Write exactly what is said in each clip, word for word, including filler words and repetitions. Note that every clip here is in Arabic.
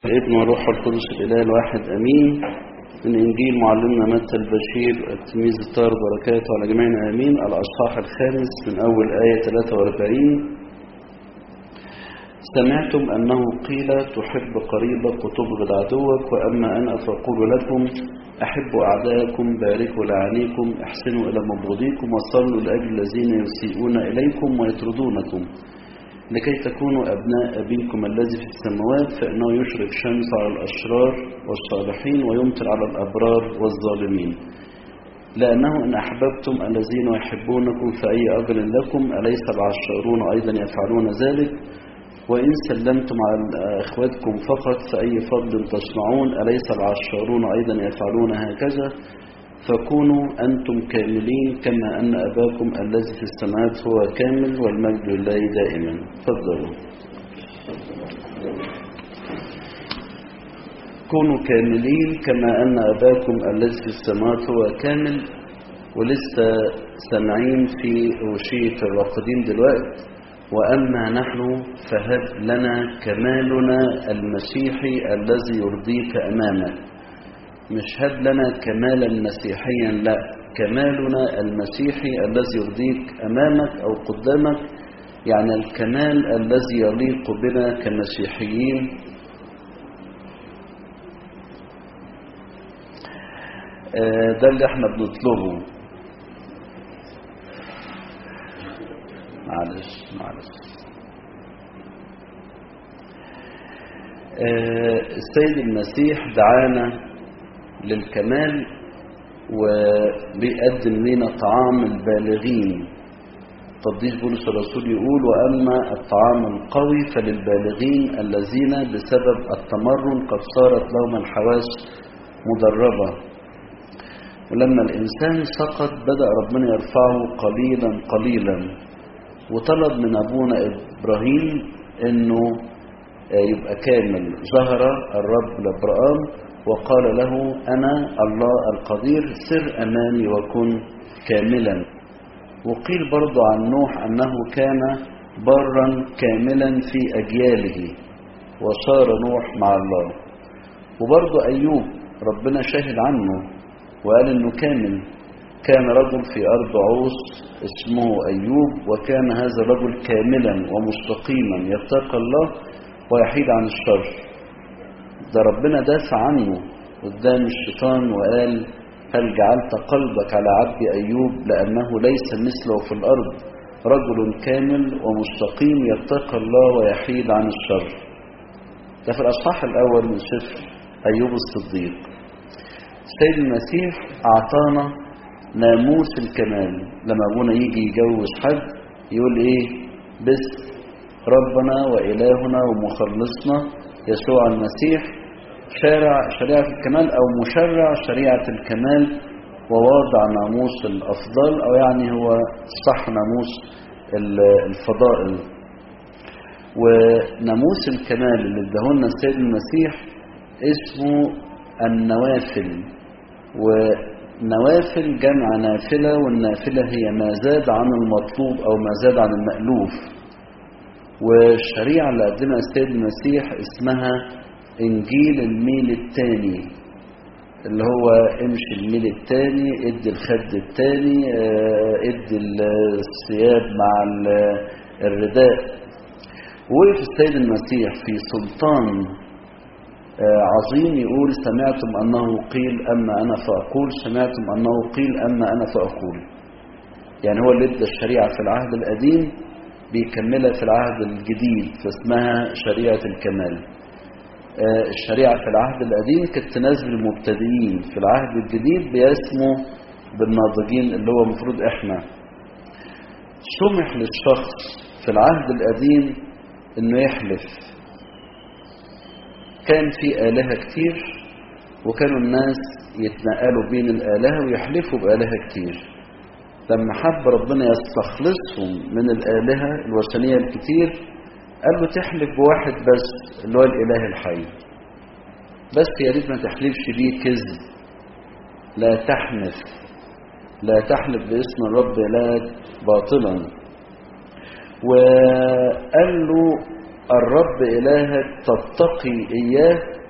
الابن والروح القدس الإله الواحد أمين. من إنجيل معلمنا متى البشير التلميذ الطاهر بركاته على جميعنا آمين. الأصحاح الخامس من أول آية ثلاثة وأربعين. سمعتم أنه قيل تحب قريبك وتبغض عدوك، وأما أنا فأقول لكم أحبوا أعداءكم، باركوا لعانيكم، احسنوا إلى مبغضيكم، وصلوا لأجل الذين يسيئون إليكم ويطردونكم، لكي تكونوا أبناء أبيكم الذي في السماوات، فإنه يشرق شمس على الأشرار والصالحين ويمطر على الأبرار والظالمين. لأنه إن أحببتم الذين يحبونكم فأي أجر لكم، أليس العشارون أيضا يفعلون ذلك؟ وإن سلمتم على أخواتكم فقط فأي فضل تصنعون، أليس العشارون أيضا يفعلون هكذا؟ فكونوا أنتم كاملين كما أن أباكم الذي في السماوات هو كامل، والمجد لله دائما. تفضلوا. كونوا كاملين كما أن أباكم الذي في السماوات هو كامل. ولسه سامعين في أوشية الراقدين دلوقتي: وأما نحن فهب لنا كمالنا المسيحي الذي يرضيك أمامك. مش هب لنا كمالا مسيحيا، لا، كمالنا المسيحي الذي يرضيك أمامك أو قدامك، يعني الكمال الذي يليق بنا كمسيحيين. ده اللي احنا بنطلبه. معلش معلش السيد المسيح دعانا للكمال، وبيقدم لنا طعام البالغين. قديس بولس الرسول يقول: وأما الطعام القوي فللبالغين الذين بسبب التمرن قد صارت لهم الحواس مدربة. ولما الإنسان سقط بدأ ربنا يرفعه قليلا قليلا، وطلب من أبونا إبراهيم أنه يبقى كامل. ظهر الرب لإبراهيم وقال له: أنا الله القدير، سر أمامي وكن كاملا. وقيل برضو عن نوح أنه كان برا كاملا في أجياله، وصار نوح مع الله. وبرضو أيوب ربنا شاهد عنه وقال أنه كامل. كان رجل في أرض عوص اسمه أيوب، وكان هذا الرجل كاملا ومستقيما يتقى الله ويحيد عن الشر. ده ربنا دافع عنه قدام الشيطان وقال: هل جعلت قلبك على عبد أيوب لأنه ليس مثله في الأرض، رجل كامل ومستقيم يتقى الله ويحيد عن الشر. ده في الأصحاح الأول من سفر أيوب الصديق. السيد المسيح أعطانا ناموس الكمال. لما أبونا يجي يجوز حد يقول إيه؟ باسم ربنا وإلهنا ومخلصنا يسوع المسيح شارع شريعة الكمال، أو مشرع شريعة الكمال، وواضع ناموس الأفضل، أو يعني هو صح ناموس الفضائل. وناموس الكمال اللي ادهولنا السيد المسيح اسمه النوافل. ونوافل جمع نافلة، والنافلة هي ما زاد عن المطلوب أو ما زاد عن المألوف. والشريعة اللي قدمها السيد المسيح اسمها إنجيل الميل الثاني، اللي هو امشي الميل الثاني، ادي الخد الثاني، ادي الثياب مع الرداء. وقف السيد المسيح في سلطان عظيم يقول: سمعتم أنه قيل أما أنا فأقول، سمعتم أنه قيل أما أنا فأقول. يعني هو اللي ادى الشريعة في العهد القديم بيكملها في العهد الجديد، فاسمها شريعة الكمال. الشريعة في العهد القديم كانت تناسب المبتدئين، في العهد الجديد بيسموا بالناضجين اللي هو مفروض احنا. سمح للشخص في العهد القديم انه يحلف. كان في آلهة كتير، وكانوا الناس يتنقلوا بين الآلهة ويحلفوا بآلهة كتير. لما حب ربنا يستخلصهم من الآلهة الوثنية الكتير قال له: تحلف بواحد بس اللي هو الإله الحي، بس يا ريت ما تحلفش بيه كذب. لا تحنف، لا تحلف باسم الرب لا باطلا. وقال له: الرب إلهك تتقي إياه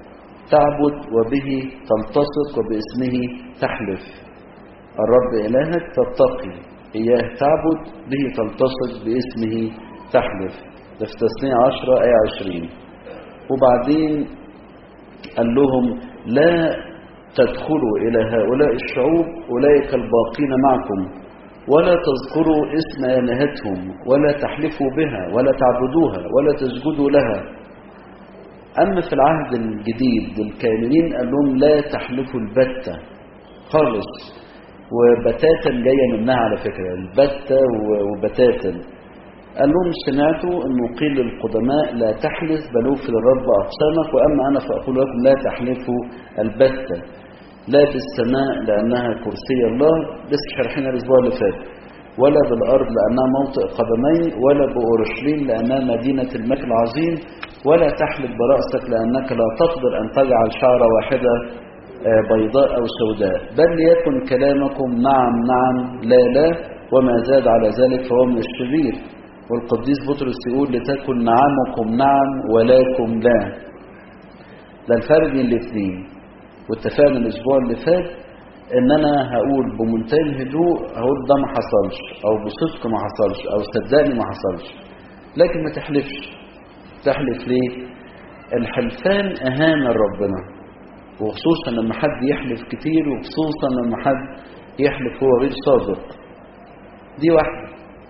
تعبد وبه تلتصق وباسمه تحلف. الرب إلهك تتقي، إياه تعبد، به تلتصق، باسمه تحلف. ده في تثنية عشرة آية عشرين. وبعدين قال لهم لا تدخلوا إلى هؤلاء الشعوب أولئك الباقين معكم، ولا تذكروا اسم آلهتهم، ولا تحلفوا بها، ولا تعبدوها، ولا تسجدوا لها. أما في العهد الجديد للكاملين قال لهم لا تحلفوا البتة خالص، وبتاتا جاية منها على فكرة، البتة وبتاتا. قال لهم سمعتوا أنه قيل للقدماء لا تحلف بل اوفي للرب أقسامك، وأما أنا فأقول لكم لا تحلفوا البتة، لا بالسماء لأنها كرسي الله، لسه شرحنا الأسبوع اللي فات، ولا بالأرض لأنها موطئ قدمي، ولا بأورشليم لأنها مدينة الملك العظيم، ولا تحلف برأسك لأنك لا تقدر أن تجعل شعرة واحدة بيضاء أو سوداء، بل ليكن كلامكم نعم نعم لا لا، وما زاد على ذلك فهو من الشرير. والقديس بطرس يقول لتكن نعمكم نعم ولكم لا. ده الفرق بين الاثنين. واتفقنا الاسبوع اللي فات ان انا هقول بمنتهى الهدوء، هقول ده ما حصلش، او بصدق ما حصلش، او صدقني ما حصلش، لكن ما تحلفش. تحلف ليه؟ الحلفان اهانه لربنا، وخصوصا لما حد يحلف كتير، وخصوصا لما حد يحلف هو غير صادق. دي واحده.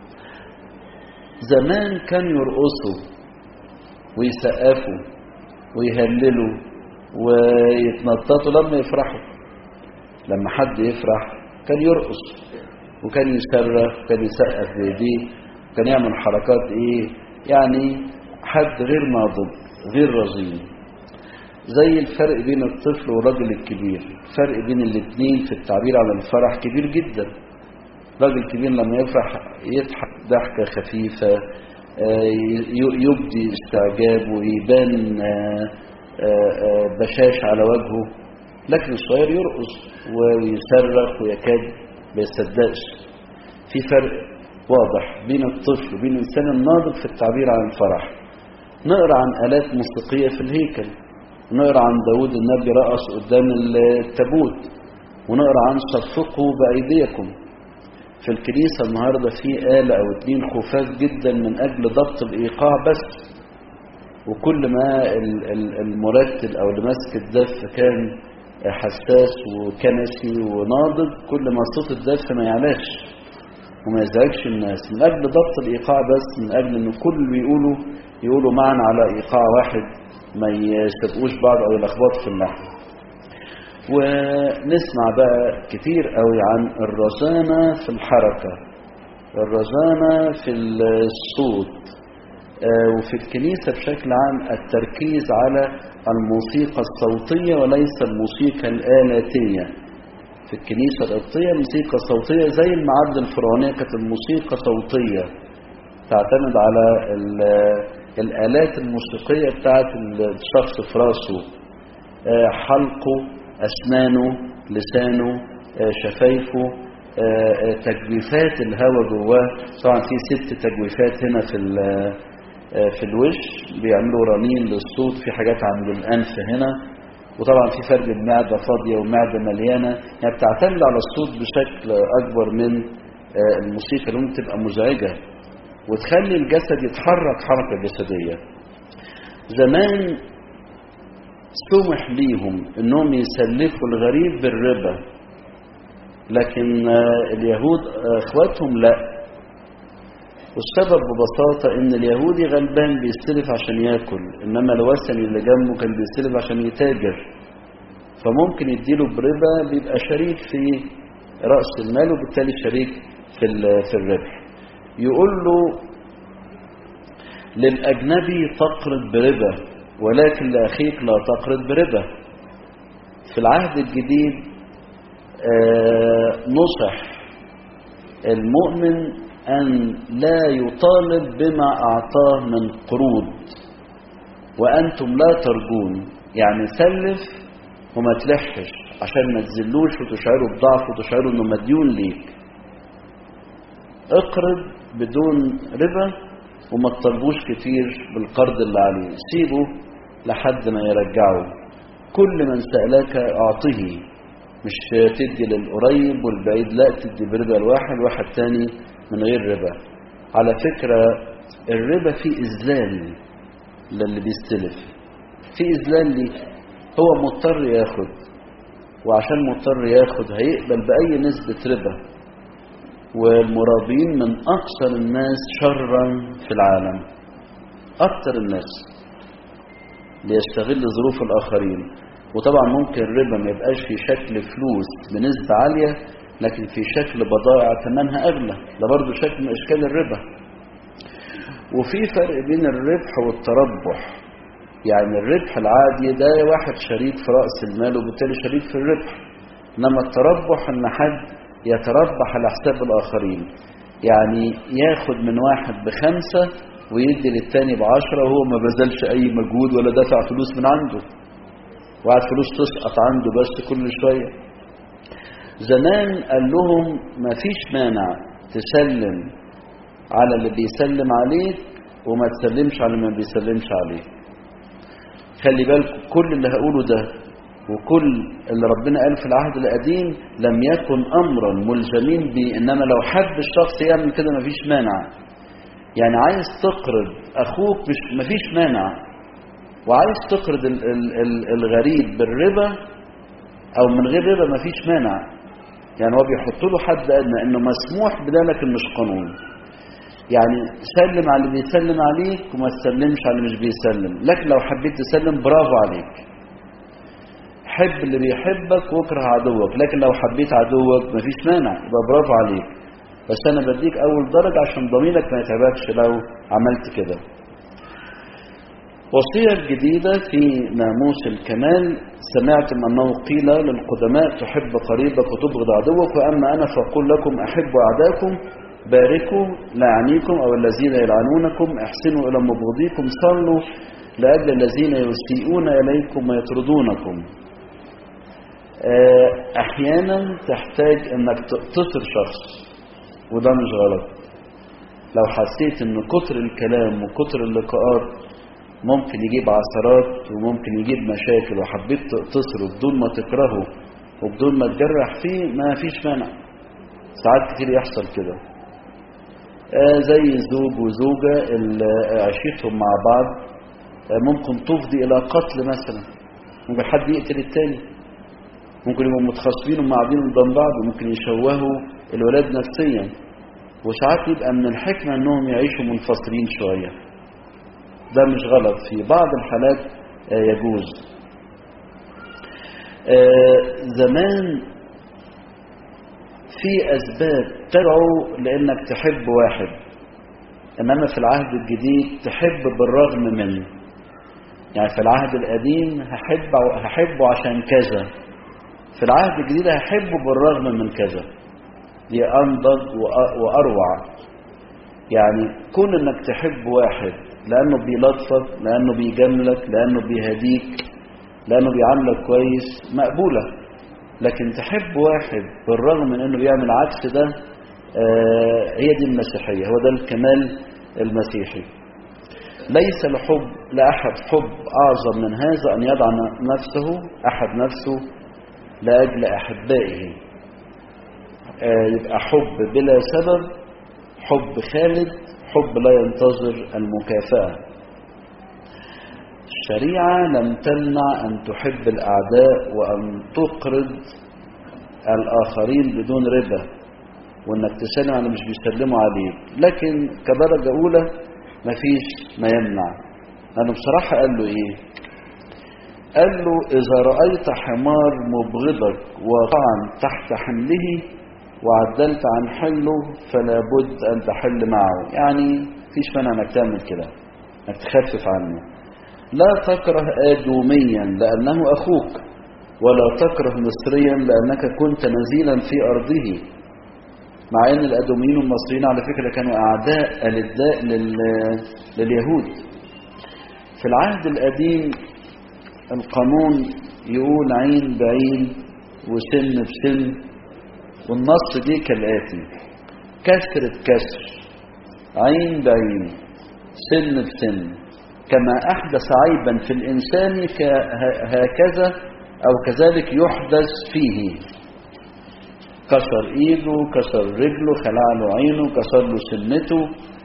زمان كان يرقصوا ويسقفوا ويهللوا ويتنططوا لما يفرحوا. لما حد يفرح كان يرقص وكان يصرخ وكان يسقف بايديه وكان يعمل حركات ايه يعني حد غير ناضج غير رزين. زي الفرق بين الطفل والراجل الكبير، الفرق بين الاثنين في التعبير عن الفرح كبير جدا. راجل كبير لما يفرح يضحك ضحكه خفيفه، يبدي استعجاب ويبان بشاش على وجهه، لكن الصغير يرقص ويصرخ ويكاد ما يصدقش. في فرق واضح بين الطفل وبين الانسان الناضج في التعبير عن الفرح. نقرا عن آلات موسيقيه في الهيكل، ونقرا عن داود النبي رقص قدام التابوت، ونقرا عن صفقوا بايديكم. في الكنيسه النهارده في آلة او اتنين خفاف جدا من اجل ضبط الايقاع بس، وكل ما المرتل او اللي ماسك الدف كان حساس وكنسي وناضج، كل ما صوت الدف ما يعلاش وما يزعجش الناس، من اجل ضبط الايقاع بس، من اجل ان كل اللي بيقولوا يقولوا معا على ايقاع واحد، ما يسبقوش بعض او يلخبطوا في اللحن. ونسمع بقى كتير قوي عن الرزانه في الحركه، الرزانه في الصوت، وفي الكنيسة بشكل عام التركيز على الموسيقى الصوتية وليس الموسيقى الآلاتية. في الكنيسة القبطية موسيقى صوتية، زي المعابد الفرعونية كانت الموسيقى صوتية تعتمد على الآلات الموسيقية بتاعت الشخص في راسه، حلقه، أسنانه، لسانه، شفايفه، تجويفات الهواء جواه. طبعا في ست تجويفات هنا في في الوش بيعملوا رنين للصوت، في حاجات عند الأنف هنا، وطبعا في فرق بين معدة فاضية ومعدة مليانة، يعني بتعتمد على الصوت بشكل أكبر من الموسيقى اللي ممكن تبقى مزعجة وتخلي الجسد يتحرك حركة جسدية. زمان سمح ليهم انهم يسلفوا الغريب بالربا، لكن اليهود اخواتهم لا. والسبب ببساطة ان اليهودي غلبان بيستلف عشان ياكل، انما الوثني اللي جنبه كان بيستلف عشان يتاجر، فممكن يديله بربا بيبقى شريك في رأس المال وبالتالي شريك في في الربح. يقول له للأجنبي تقرض بربا ولكن لأخيك لا تقرض بربا. في العهد الجديد نصح المؤمن أن لا يطالب بما أعطاه من قروض وأنتم لا ترجون، يعني سلف وما تلحش عشان ما تزلوش وتشعروا بضعف وتشعروا أنه مديون ليك. اقرض بدون ربا وما تطلبوش كتير بالقرض اللي عليه، سيبه لحد ما يرجعه. كل من سألك أعطه، مش تدي للقريب والبعيد، لا تدي بربا الواحد واحد تاني من غير ربا. على فكرة الربا فيه إذلال للي بيستلف، فيه إذلال ليه، هو مضطر ياخد، وعشان مضطر ياخد هيقبل بأي نسبة ربا. والمرابين من أكثر الناس شرا في العالم، أكثر الناس ليستغل ظروف الآخرين. وطبعا ممكن الربا ما يبقاش في شكل فلوس بنسبة عالية، لكن في شكل بضائع ثمنها أغلى، ده برضو شكل من أشكال الربا. وفي فرق بين الربح والتربح. يعني الربح العادي ده واحد شريك في رأس المال وبالتالي شريك في الربح، إنما التربح إن حد يتربح على حساب الآخرين، يعني ياخد من واحد بخمسة ويدي للتاني بعشرة وهو ما بذلش أي مجهود ولا دفع فلوس من عنده، وقعد فلوس تسقط عنده بس كل شوية. زمان قال لهم ما فيش مانع تسلم على اللي بيسلم عليك وما تسلمش على اللي ما بيسلمش عليك. خلي بالك كل اللي هقوله ده وكل اللي ربنا قال في العهد القديم لم يكن أمرا ملزمين به، إنما لو حب الشخص يعمل كده ما فيش مانع. يعني عايز تقرض أخوك مش ما فيش مانع، وعايز تقرض ال ال ال الغريب بالربا أو من غير ربا ما فيش مانع. يعني هو بيحط له حد أدنى إنه مسموح بده لكن مش قانون. يعني سلم على اللي بيسلم عليك وما تسلمش على اللي مش بيسلم، لكن لو حبيت تسلم برافو عليك. حب اللي بيحبك واكره عدوك، لكن لو حبيت عدوك مفيش مانع، يبقى برافو عليك، بس انا بديك اول درجة عشان ضميرك ما يتعبكش لو عملت كده. وصية جديدة في ناموس الكمال، سمعتم انه قيل للقدماء تحب قريبك وتبغض عدوك، واما انا فاقول لكم احبوا اعداءكم، باركوا لعنيكم او الذين يلعنونكم، احسنوا الى مبغضيكم، صلوا لاجل الذين يسيئون اليكم ويطردونكم. احيانا تحتاج انك تصر شخص، وده مش غلط. لو حسيت ان كتر الكلام وكتر اللقاءات ممكن يجيب عثرات وممكن يجيب مشاكل، وحبيت تصره بدون ما تكرهه وبدون ما تجرح فيه، ما فيش مانع. ساعات كتير يحصل كده، زي زوج وزوجة اللي عشيتهم مع بعض ممكن تفضي الى قتل مثلا، ممكن حد يقتل التاني، ممكن يبقوا متخاصمين ومعادين قدام بعض، وممكن يشوهوا الولاد نفسيا. وساعات يبقى من الحكمة انهم يعيشوا منفصلين شوية، ده مش غلط، في بعض الحالات يجوز. زمان في اسباب تدعو لانك تحب واحد، انما في العهد الجديد تحب بالرغم منه. يعني في العهد القديم هحب هحبه عشان كذا، في العهد الجديد هحبه بالرغم من كذا. دي أنضج وأروع. يعني كون انك تحب واحد لأنه بيلطفك، لأنه بيجاملك، لأنه بيهديك، لأنه بيعاملك كويس، مقبولة. لكن تحب واحد بالرغم من أنه بيعمل عكس ده، آه هي دي المسيحية، هو ده الكمال المسيحي. ليس الحب لأحد حب أعظم من هذا، أن يضع نفسه أحد نفسه لأجل أحبائه. آه يبقى حب بلا سبب، حب خالد، حب لا ينتظر المكافأة. الشريعة لم تمنع أن تحب الأعداء وأن تقرض الآخرين بدون ربا، وأنك تسلم على مش بيسلموا عليك، لكن كدرجة أولى مفيش ما يمنع. لأنه بصراحة قال له إيه؟ قال له إذا رأيت حمار مبغضك وطعن تحت حمله وعدلت عن حله فلا بد أن تحل معه. يعني فيش مانع أنك تعمل كده، أنك تخفف عنه. لا تكره آدوميا لأنه أخوك، ولا تكره مصريا لأنك كنت نزيلا في أرضه. مع أن الأدوميين والمصريين على فكرة كانوا أعداء ألداء لل... لليهود. في العهد القديم القانون يقول عين بعين وسن بسن، والنص دي كالآتي: كسر بكسر، عين بعين، سن بسن، كما أحدث عيبا في الإنسان هكذا أو كذلك يحدث فيه. كسر إيده، كسر رجله، خلع له عينه، كسر له سنته،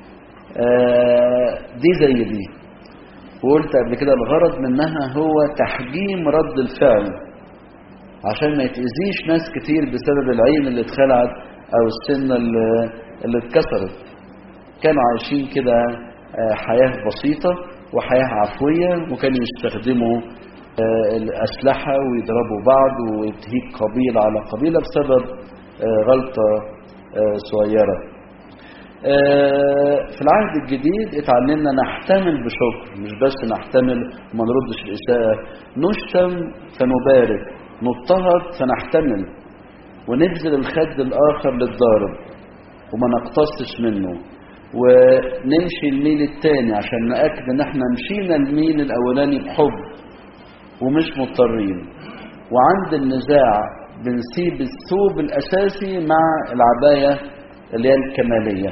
دي زي دي. وقلت قبل كده الغرض منها هو تحجيم رد الفعل عشان ما يتأذيش ناس كتير بسبب العين اللي اتخلعت أو السنة اللي اتكسرت. كانوا عايشين كده حياة بسيطة وحياة عفوية، وكانوا يستخدموا الأسلحة ويضربوا بعض ويتهيج قبيلة على قبيلة بسبب غلطة صغيرة. في العهد الجديد اتعلمنا نحتمل بشكر، مش بس نحتمل وما نردش الإساءة، نشتم فنبارك، نضطهد فنحتمل، ونبذل الخد الآخر للضارب وما نقتصش منه، ونمشي الميل التاني عشان نأكد ان احنا مشينا الميل الأولاني بحب ومش مضطرين. وعند النزاع بنسيب الثوب الأساسي مع العباية اللي هي الكمالية،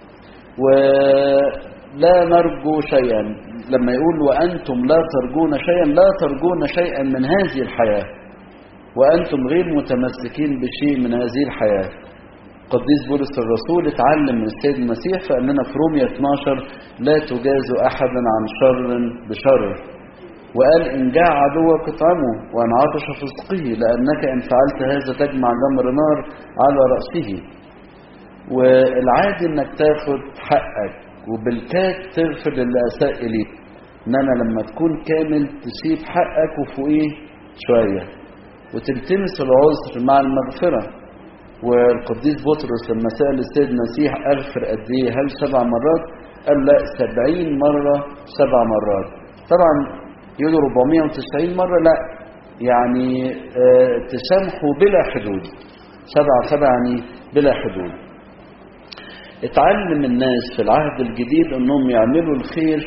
ولا نرجو شيئا. لما يقول وأنتم لا ترجون شيئا، لا ترجون شيئا من هذه الحياة، وأنتم غير متمسكين بشيء من هذه الحياة. قديس بولس الرسول اتعلم من السيد المسيح فقال لنا في رومية اثناشر لا تجازوا أحدا عن شر بشر، وقال إن جاع عدوك اطعمه وإن عطش فاسقه، لأنك إن فعلت هذا تجمع جمر نار على رأسه. والعادي إنك تاخد حقك وبالكاد تغفر للي أساء إليك، إنما لما تكون كامل تسيب حقك وفوقيه شوية وتلتمس العذر مع المغفرة. والقديس بطرس لما سأل السيد المسيح أغفر قد إيه؟ هل سبع مرات؟ قال لا، سبعين مرة سبع مرات. طبعا يقولوا أربعمائة وتسعين مرة، لا يعني اه تسامحوا بلا حدود. سبعة سبعة يعني بلا حدود. اتعلم الناس في العهد الجديد انهم يعملوا الخير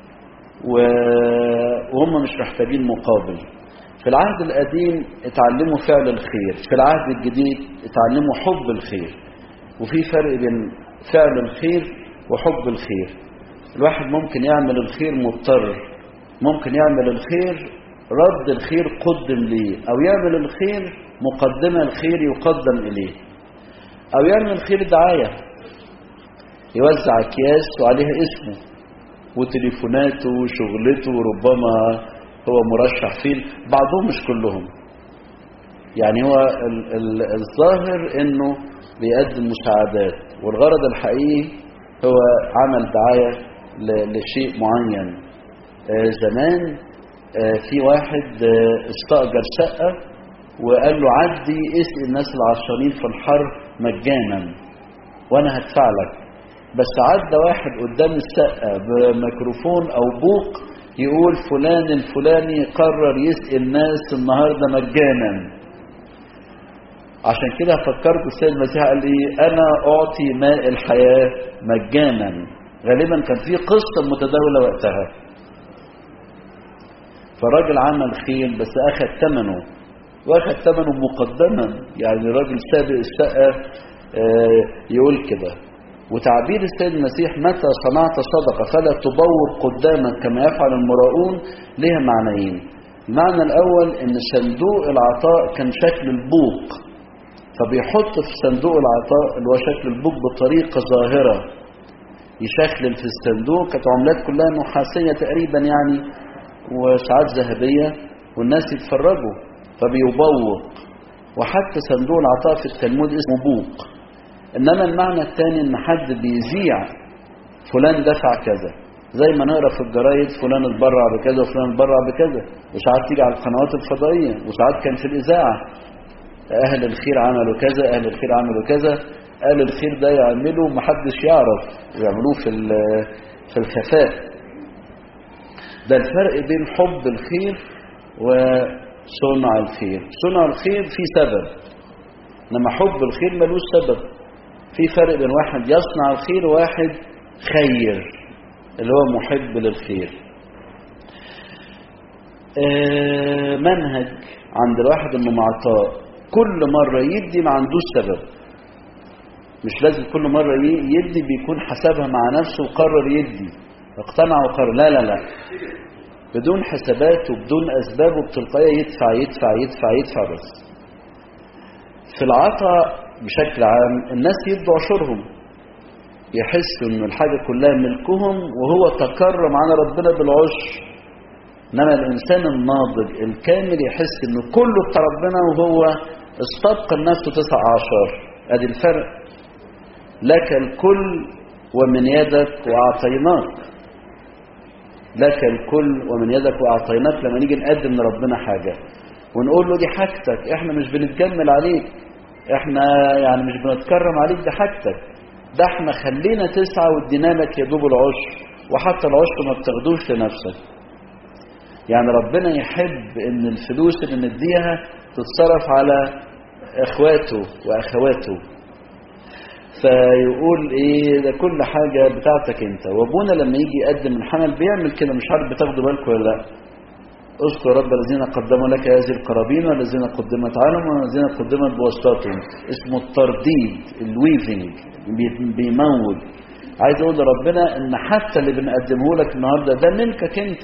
وهم مش محتاجين مقابل. في العهد القديم اتعلموا فعل الخير، في العهد الجديد اتعلموا حب الخير. وفي فرق بين فعل الخير وحب الخير. الواحد ممكن يعمل الخير مضطر، ممكن يعمل الخير رد الخير قدم ليه، او يعمل الخير مقدمة الخير يقدم اليه، او يعمل الخير دعاية، يوزع اكياس وعليها اسمه وتليفوناته وشغلته، وربما هو مرشح فيه، بعضهم مش كلهم. يعني هو ال ال الظاهر انه بيقدم مساعدات، والغرض الحقيقي هو عمل دعاية لشيء معين. آه زمان آه في واحد آه استأجر شقة وقال له عدي اسقي الناس العطشانين في الحر مجانا وانا هدفع لك. بس عدى واحد قدام الشقة بميكروفون او بوق يقول فلان الفلاني قرر يسقي الناس النهاردة مجانا. عشان كده فكرت السيد المسيح قال لي انا اعطي ماء الحياة مجانا. غالبا كان في قصة متداولة وقتها، فالراجل عمل خير بس اخذ ثمنه، واخذ ثمنه مقدما. يعني راجل سابق الشقة يقول كده. وتعبير السيد المسيح متى صنعت صدقة فلا تبور قدامك كما يفعل المراؤون لها معنيين. المعنى الأول إن صندوق العطاء كان شكل البوق، فبيحط في صندوق العطاء اللي هو شكل البوق بطريقة ظاهرة، يشكل في الصندوق. كانت عملات كلها نحاسية تقريبا يعني وساعات ذهبية، والناس يتفرجوا فبيبوق. وحتى صندوق العطاء في التلمود اسمه بوق. إنما المعنى الثاني إن حد بيذيع فلان دفع كذا، زي ما نقرأ في الجرايد فلان اتبرع بكذا وفلان اتبرع بكذا، وساعات تيجي على القنوات الفضائية، وساعات كان في الإذاعة أهل الخير عملوا كذا، أهل الخير عملوا كذا. أهل الخير ده يعملوا محدش يعرف، يعملوه في في الخفاء. ده الفرق بين حب الخير وصنع الخير. صنع الخير في سبب، إنما حب الخير ملوش سبب. في فرق بين واحد يصنع الخير وواحد خير اللي هو محب للخير. آه منهج عند الواحد انه معطاء كل مرة يدي ما عندوش سبب. مش لازم كل مرة يدي بيكون حسابها مع نفسه وقرر يدي. اقتنع وقرر. لا لا لا، بدون حسابات وبدون أسباب وبتلقائية يدفع يدفع يدفع يدفع بس. في العطاء بشكل عام الناس يدوا عشورهم، يحسوا إنه الحاجة كلها ملكهم وهو تكرم على ربنا بالعشر. إنما الإنسان الناضج الكامل يحس إنه كله بتاع ربنا وهو استبقى لنفسه تسع عشر. أدي الفرق. لك الكل ومن يدك وأعطيناك. لك الكل ومن يدك وأعطيناك. لما نيجي نقدم لربنا حاجة ونقول له دي حاجتك، احنا مش بنتجمل عليك، احنا يعني مش بنتكرم عليك، دي حاجتك، ده احنا خلينا تسعى وادينا لك يا دوب العشر، وحتى العشر ما بتاخدوش لنفسك. يعني ربنا يحب ان الفلوس اللي نديها تتصرف على اخواته واخواته. فيقول ايه ده كل حاجة بتاعتك انت. وابونا لما يجي يقدم الحمل بيعمل كده، مش عارف بتاخدوا بالكم ولا لا. اذكر رب الذين قدموا لك هذه القرابين والذين قدمت عنهم والذين قدمت بواسطتهم. اسمه الترديد، الويفنج، بيمول. عايز اقول لربنا ان حتى اللي بنقدمه لك النهارده ده ملكك انت.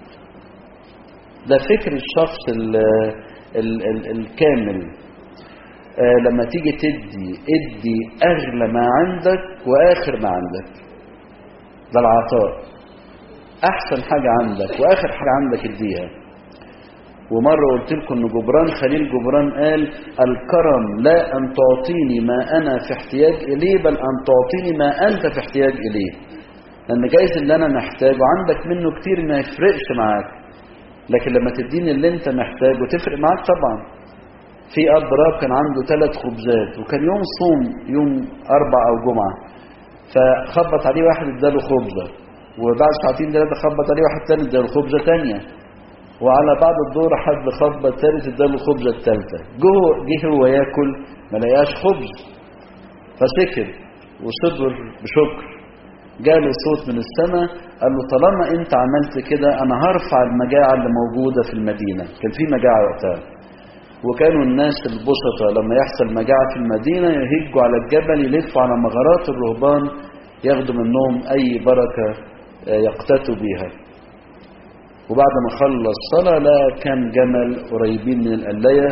ده فكر الشخص ال ال ال الكامل. آه لما تيجي تدي ادي اغلى ما عندك واخر ما عندك. ده العطاء. احسن حاجة عندك واخر حاجة عندك اديها. ومرة قلت لكم ان جبران خليل جبران قال الكرم لا ان تعطيني ما انا في احتياج اليه، بل ان تعطيني ما انت في احتياج اليه. لان جايز اللي انا محتاجه عندك منه كتير ما يفرقش معاك، لكن لما تديني اللي انت محتاجه تفرق معاك طبعا. في اب راب كان عنده ثلاث خبزات وكان يوم صوم، يوم اربع او جمعة، فخبط عليه واحد اداله خبزة، وبعد ساعتين ثلاثة خبط عليه واحد تاني اداله خبزة تانية، وعلى بعد الظهر حد خبط ثالث اداله الخبزة الثالثة. جه جه هو ياكل ما لقاش خبز، فسكت وصبر بشكر. جاله صوت من السماء قال له طالما انت عملت كده انا هرفع المجاعة اللي موجودة في المدينة. كان في مجاعة وقتها، وكانوا الناس البسطة لما يحصل مجاعة في المدينة يهجوا على الجبل، يلفوا على مغارات الرهبان ياخدوا منهم اي بركة يقتاتوا بيها. وبعد ما خلص صلاة لا كان جمل قريبين من القلاية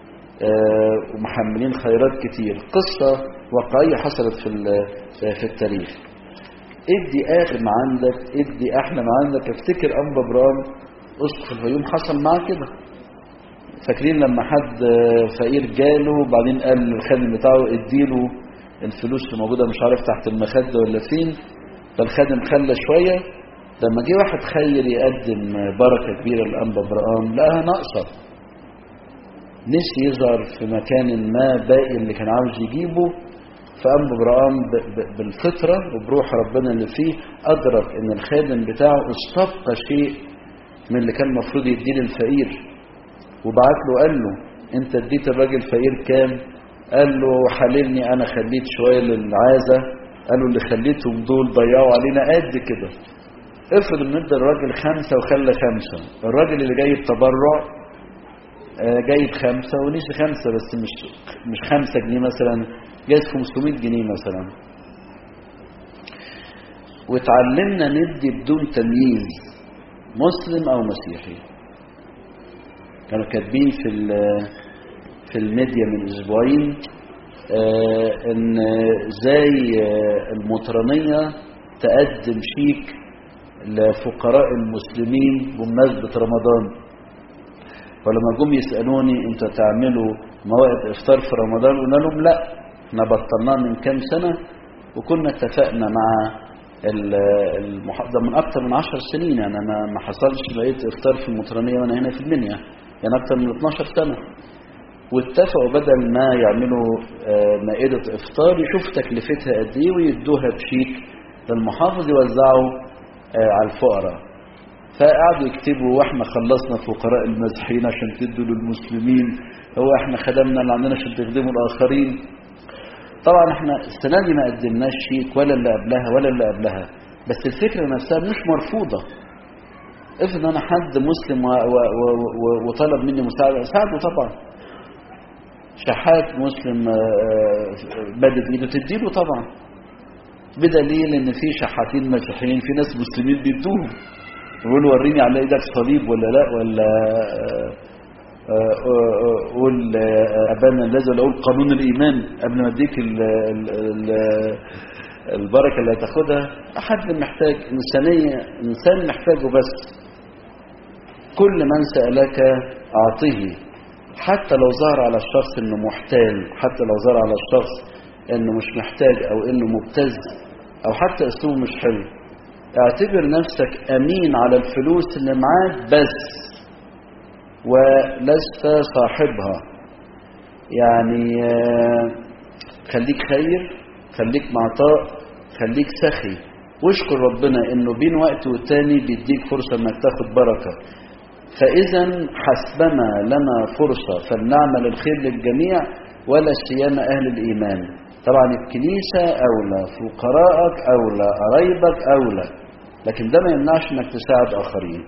ومحملين خيرات كتير. قصة واقعية حصلت في في التاريخ. ادي اخر ما عندك، ادي احلى ما عندك. افتكر انبا برام اسقف الفيوم حصل معاه كده. فاكرين لما حد فقير جاله وبعدين قال للخادم بتاعه اديله الفلوس اللي موجودة مش عارف تحت المخدة ولا فين، فالخادم خلى شوية. لما جه واحد خير يقدم بركة كبيرة لأنبا برام لقاها ناقصة، نسي يظهر في مكان ما باقي اللي كان عاوز يجيبه. فأنبا برام بالفطرة وبروح ربنا اللي فيه أدرك إن الخادم بتاعه استبقى شيء من اللي كان المفروض يديه للفقير، وبعت له قال له أنت اديت الراجل فقير كام؟ قال له حللني أنا خليت شوية للعازة. قالوا اللي خليتهم دول ضيعوا علينا قد كده. افرض ان ادى الراجل خمسة وخلى خمسة، الراجل اللي جايب تبرع جايب خمسة ونسي خمسة، بس مش مش خمسة جنيه مثلا، جايز خمسمائة جنيه مثلا. وتعلمنا ندي بدون تمييز مسلم او مسيحي. كانوا كاتبين في في الميديا من اسبوعين آه ان زي المطرانية تقدم شيك لفقراء المسلمين بمناسبة رمضان. ولما جم يسألوني انت تعملوا موائد افطار في رمضان، قلنا لهم لا، احنا بطلناه من كام سنة، وكنا اتفقنا مع المحافظة من اكتر من عشر سنين. يعني انا ما حصلش بقيت افطار في المطرانية وانا هنا في المنيا، يعني اكتر من اتناشر سنة. واتفقوا بدل ما يعملوا مائدة افطار يشوف تكلفتها قد ايه ويدوها بشيك للمحافظ يوزعوا على الفقراء. فقعدوا يكتبوا واحنا خلصنا فقراء المسيحيين عشان تدوا للمسلمين، هو احنا خدمنا اللي عندنا عشان تخدموا الاخرين. طبعا احنا السنه دي ما قدمناش شيك ولا اللي قبلها ولا اللي قبلها، بس الفكره نفسها مش مرفوضه. افرض انا حد مسلم و و و وطلب مني مساعده اساعده طبعا. شحات مسلم بدت ايده تديله طبعا. بدليل ان في شحاتين مسيحيين في ناس مسلمين بيدوهم يقولوا وريني على ايدك صليب ولا لا، ولا قول ابانا الذي، ولا قول قانون الايمان قبل ما اديك البركه اللي هتاخدها. احد محتاج انسانيه، انسان محتاجه بس. كل من سالك اعطيه، حتى لو ظهر على الشخص انه محتال، حتى لو ظهر على الشخص انه مش محتاج او انه مبتز او حتى اسلوبه مش حلو. اعتبر نفسك امين على الفلوس اللي معاك بس، ولست صاحبها. يعني خليك خير، خليك معطاء، خليك سخي، واشكر ربنا انه بين وقت والتاني بيديك فرصة انك تاخد بركة. فاذا حسبنا لنا فرصة فلنعمل الخير للجميع ولا سيما اهل الايمان. طبعا الكنيسة اولى، فقراءك اولى، قرايبك اولى، لكن ده ما يمنعش انك تساعد اخرين.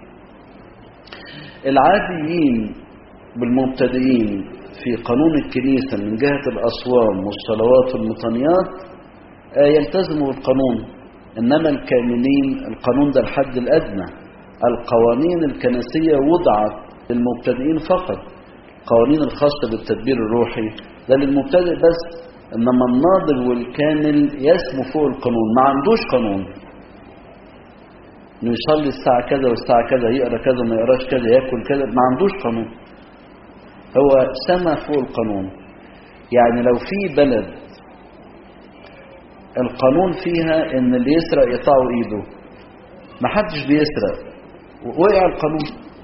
العاديين بالمبتدئين في قانون الكنيسة من جهة الأصوام والصلوات والمطنيات يلتزموا بالقانون، إنما الكاملين القانون ده الحد الأدنى. القوانين الكنسية وضعت للمبتدئين فقط، القوانين الخاصة بالتدبير الروحي ده للمبتدئ بس، إنما الناضج والكامل يسمو فوق القانون، ما عندوش قانون إنه يصلي الساعة كذا والساعة كذا، يقرأ كذا ما يقراش كذا، يأكل كذا، ما عندوش قانون، هو سما فوق القانون. يعني لو في بلد القانون فيها ان اللي يسرق يقطعوا ايده، ما حدش بيسرق وقع القانون.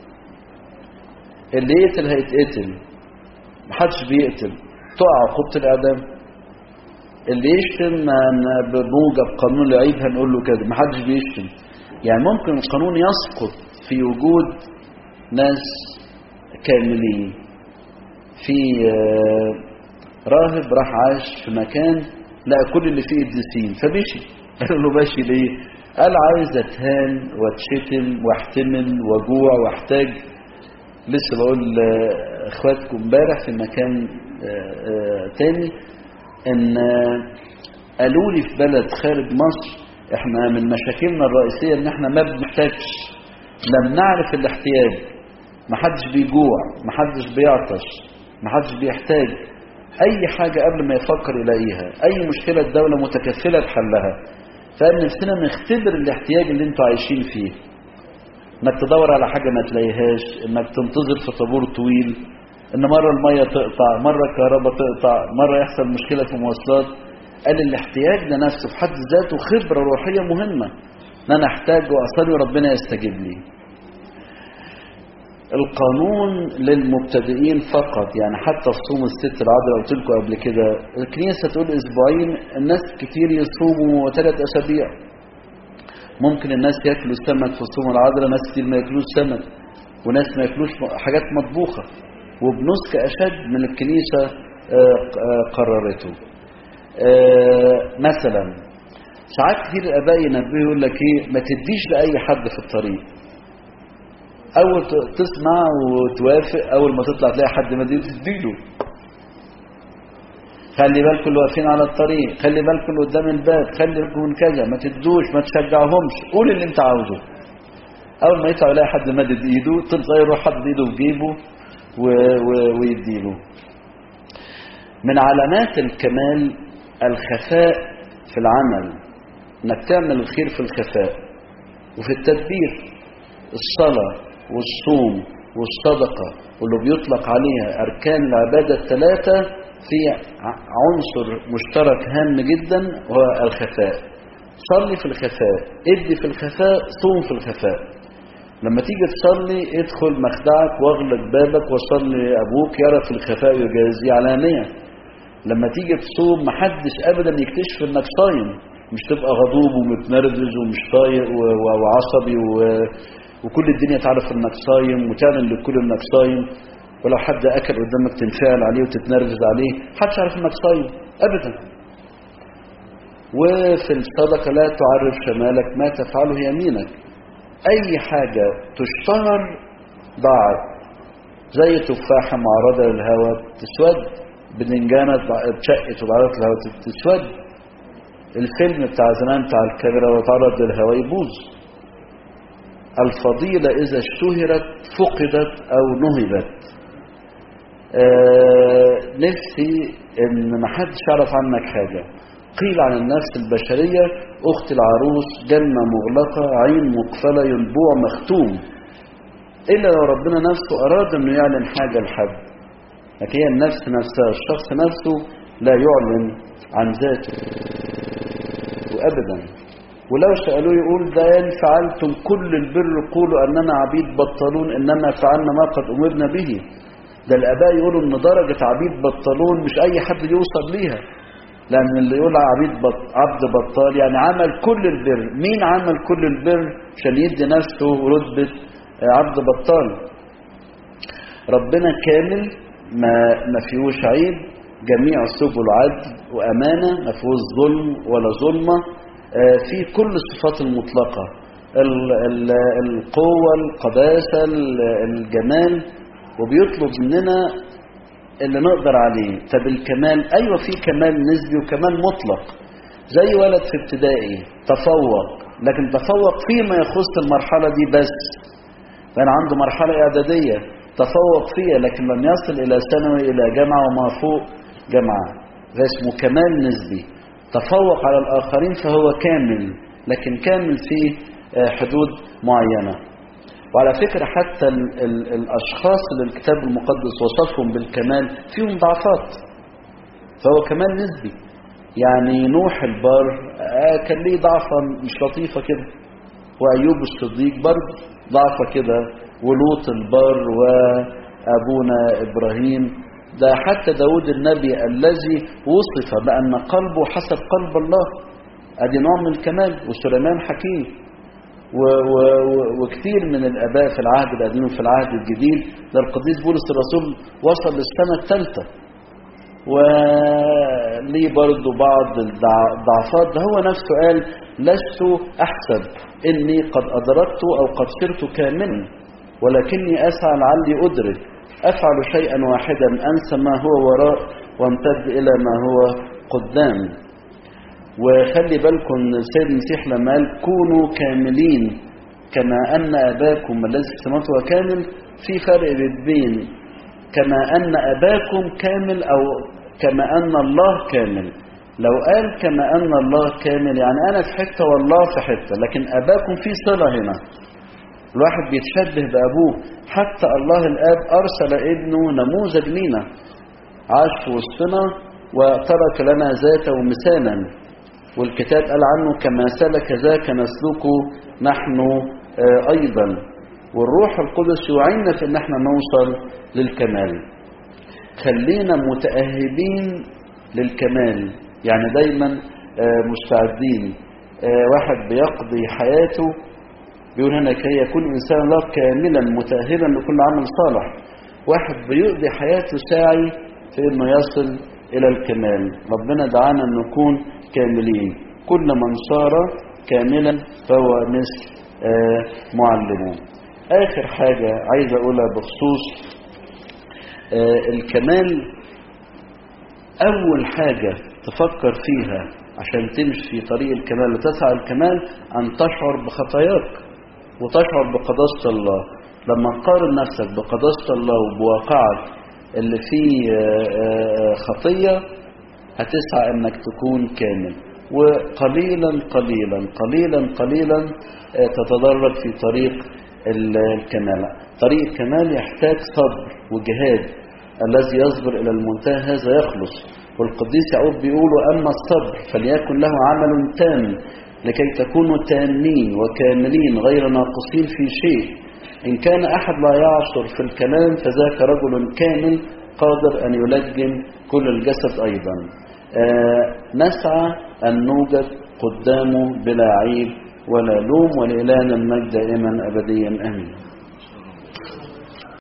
اللي يقتل هيتقتل، ما حدش بيقتل، تقع عقوبة الاعدام. اللي يشتم بموجب قانون العيب هنقول له كده، ما حدش بيشتم. يعني ممكن القانون يسقط في وجود ناس كاملين. في راهب راح عاش في مكان لقى كل اللي فيه قديسين فمشي. قالوا له ماشي ليه؟ قال عايز اتهان واتشتم واحتمل وجوع واحتاج. لسه بقول اخواتكم امبارح في مكان تاني ان قالوا لي في بلد خارج مصر احنا من مشاكلنا الرئيسية ان احنا ما بنحتاجش، لم نعرف الاحتياج. محدش بيجوع، محدش بيعطش، محدش بيحتاج اي حاجة قبل ما يفكر يلاقيها. اي مشكلة الدولة متكفلة بحلها. فقال نفسنا نختبر الاحتياج اللي انتوا عايشين فيه، انك تدور على حاجة ما تلاقيهاش، انك تنتظر في طابور طويل، ان مرة المية تقطع، مرة الكهرباء تقطع، مرة يحصل مشكلة في مواصلات. قال الاحتياج ده نفسه في حد ذاته خبرة روحية مهمة، ان انا احتاج واصلي وربنا يستجيب لي. القانون للمبتدئين فقط. يعني حتى في صوم الست العذراء قلت لكم قبل كده، الكنيسة تقول اسبوعين، الناس كتير يصوموا ثلاث اسابيع. ممكن الناس ياكلوا سمك في صوم العذراء، ناس كتير ما ياكلوش سمك، وناس ما ياكلوش حاجات مطبوخة، وبنسك اشد من الكنيسة قررته. مثلا ساعات كتير الاباء ينبهوا يقول لك ايه، ما تديش لاي حد في الطريق. اول تسمع وتوافق، اول ما تطلع تلاقي حد مدين تديله. خلي بالكم اللي واقفين على الطريق، خلي بالكم اللي قدام الباب، خلي بالكم من كذا، ما تدوش، ما تشجعهمش، قول اللي انت عاوزه. اول ما يطلع يلاقي حد مدد ايده تلقى يروح حد ايده في جيبه ويديله. من علامات الكمال الخفاء في العمل، انك تعمل الخير في الخفاء وفي التدبير. الصلاة والصوم والصدقة واللي بيطلق عليها أركان العبادة الثلاثة في عنصر مشترك هام جدا وهو الخفاء. صلي في الخفاء، ادي في الخفاء، صوم في الخفاء. لما تيجي تصلي ادخل مخدعك واغلق بابك وصلي، أبوك يرى في الخفاء ويجازي علانية. لما تيجي تصوم محدش أبدا يكتشف انك صايم، مش تبقى غضوب ومتنرفز ومش طايق وعصبي و وكل الدنيا تعرف انك صايم وتعلن للكل انك صايم، ولو حد اكل قدامك تنفعل عليه وتتنرفز عليه، محدش عارف انك صايم ابدا. وفي الصدقه لا تعرف شمالك ما تفعله يمينك. اي حاجه تشتهر ضاعت، زي تفاحه معرضه للهواء تسود، بدنجانه اتشقت وتعرضت للهواء تسود. الفيلم بتاع زمان بتاع الكاميرا وتعرض للهواء يبوظ. الفضيلة إذا اشتهرت فقدت أو نهبت. آه نفسي إن محدش يعرف عنك حاجة. قيل عن النفس البشرية أخت العروس جنة مغلقة عين مقفلة ينبوع مختوم، إلا لو ربنا نفسه أراد أنه يعلن حاجة لحد. لكن هي النفس نفسها، الشخص نفسه لا يعلن عن ذاته أبدا. ولو سألوه يقول ده إن فعلتم كل البر قولوا أننا عبيد بطلون إنما فعلنا ما قد أمرنا به. ده الآباء يقولوا إن درجة عبيد بطلون مش أي حد يوصل ليها، لأن اللي يقول عبيد بط... عبد بطال يعني عمل كل البر. مين عمل كل البر عشان يدي نفسه رتبة عبد بطال؟ ربنا كامل، ما ما فيهوش عيب، جميع سبل عدل وأمانة، ما فيهوش ظلم ولا ظلمة، في كل الصفات المطلقة، القوة، القداسة، الجمال، وبيطلب مننا اللي نقدر عليه. طب الكمال، أيوة في كمال نسبي وكمال مطلق. زي ولد في ابتدائي تفوق، لكن تفوق فيما يخص المرحلة دي بس. كان عنده مرحلة إعدادية تفوق فيها، لكن لم يصل إلى ثانوي إلى جامعة وما فوق جامعة. ده اسمه كمال نسبي. تفوق على الآخرين فهو كامل، لكن كامل في حدود معينة. وعلى فكرة حتى ال ال الأشخاص اللي الكتاب المقدس وصفهم بالكمال فيهم ضعفات، فهو كمال نسبي. يعني نوح البار كان ليه ضعفة مش لطيفة كده، وأيوب الصديق برضه ضعفة كده، ولوط البار، وأبونا إبراهيم. ده حتى داود النبي الذي وصف بأن قلبه حسب قلب الله، أدي نوع من الكمال. وسليمان حكيم، و و وكثير من الآباء في العهد القديم وفي العهد الجديد. ده القديس بولس الرسول وصل للسنة الثالثة وليه برضو بعض الضعفات. ده هو نفسه قال لست أحسب إني قد أدركت أو قد صرت كاملا، ولكني أسعى لعلي أدرك، أفعل شيئا واحدا أنسى ما هو وراء وامتد إلى ما هو قدام. وخلي بالكم السيد المسيح لما قال كونوا كاملين كما أن أباكم الذي في السماوات هو كامل، في فرق بين كما أن أباكم كامل أو كما أن الله كامل. لو قال كما أن الله كامل يعني أنا في حتة والله في حتة، لكن أباكم في صلة هنا، الواحد بيتشبه بأبوه. حتى الله الآب أرسل ابنه نموذج لنا، عاش في وسطنا وترك لنا ذاته مثالا، والكتاب قال عنه كما سلك ذاك نسلكه نحن أيضا. والروح القدس يعيننا في ان احنا نوصل للكمال. خلينا متأهبين للكمال، يعني دايما مستعدين. واحد بيقضي حياته بيقول هنا كي يكون إنسان الله كاملا متأهبا لكل عمل صالح. واحد بيقضي حياته ساعي في انه يصل إلى الكمال. ربنا دعانا أن نكون كاملين. كل من صار كاملا فهو مثل آه معلمه. آخر حاجة عايز أقولها بخصوص آه الكمال، أول حاجة تفكر فيها عشان تمشي في طريق الكمال وتسعى الكمال أن تشعر بخطاياك وتشعر بقداسة الله. لما تقارن نفسك بقداسة الله وبواقعك اللي فيه خطية هتسعى انك تكون كامل. وقليلا قليلا قليلا قليلا تتدرج في طريق الكمال. طريق الكمال يحتاج صبر وجهاد، الذي يصبر الى المنتهى هذا يخلص. والقديس يعقوب بيقول اما الصبر فليكن له عمل تام لكي تكونوا تامين وكاملين غير ناقصين في شيء. إن كان أحد لا يعصر في الكلام فذاك رجل كامل قادر أن يلجم كل الجسد أيضا. آه نسعى أن نوجد قدامه بلا عيب ولا لوم، ولإلهنا المجد دائما أبديا آمين.